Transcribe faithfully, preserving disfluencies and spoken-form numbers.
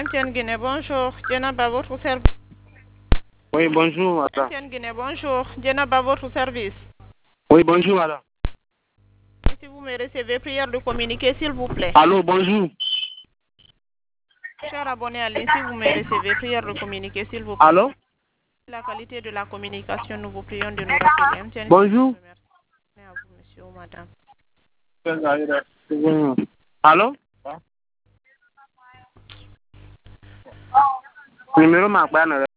M T N Guinée, bonjour. Jenab à votre service. Oui, bonjour, madame. M T N Guinée, bonjour. Jenab à votre service. Oui, bonjour, madame. Si vous me recevez, prière de communiquer, s'il vous plaît. Allô, bonjour. Cher abonné à l'I N, si vous me recevez, prière de communiquer, s'il vous plaît. Allô? La qualité de la communication, nous vous prions de nous rappeler. M T N Bonjour. Merci à vous, monsieur ou madame. Allô? Numéro ma